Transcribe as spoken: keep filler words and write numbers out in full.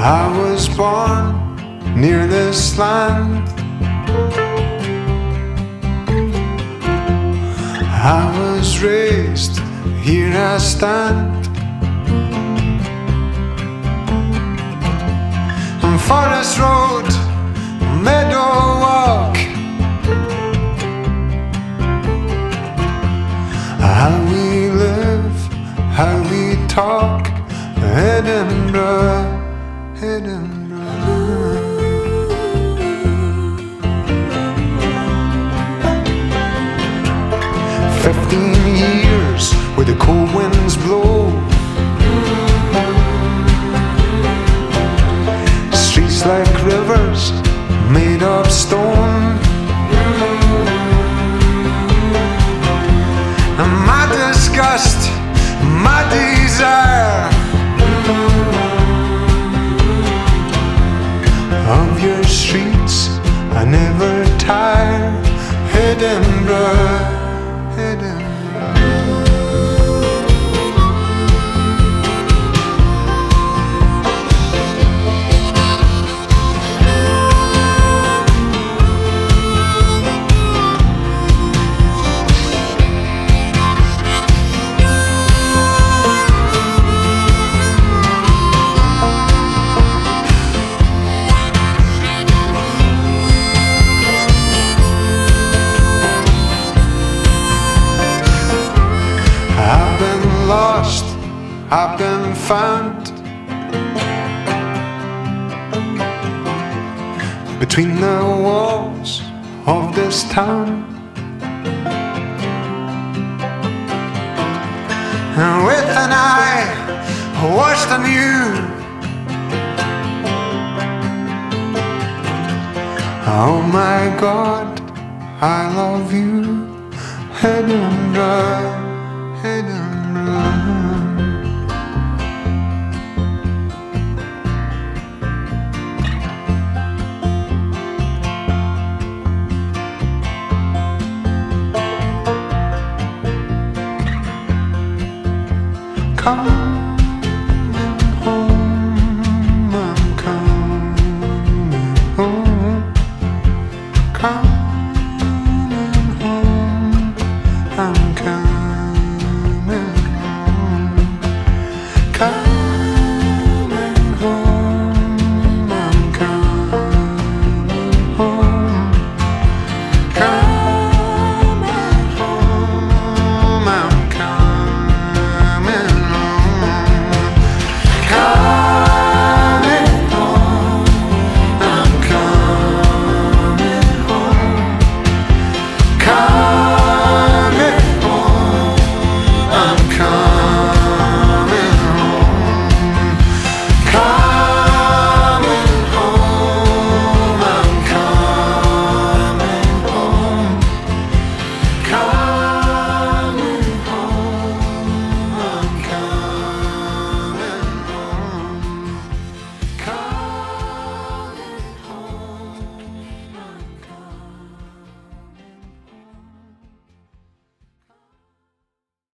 I was born near this land. I was raised, here I stand. On Forest Road, Meadow Walk, how we live, how we talk, Edinburgh, Edinburgh. Fifteen years where the cold winds blow, streets like rivers made of stone, and my disgust, my desire of your streets, I never tire. Edinburgh, Edinburgh. I've been lost, I've been found between the walls of this town, and with an eye washed anew, oh my God, I love you, Edinburgh, Edinburgh. Coming home, I'm coming home. Come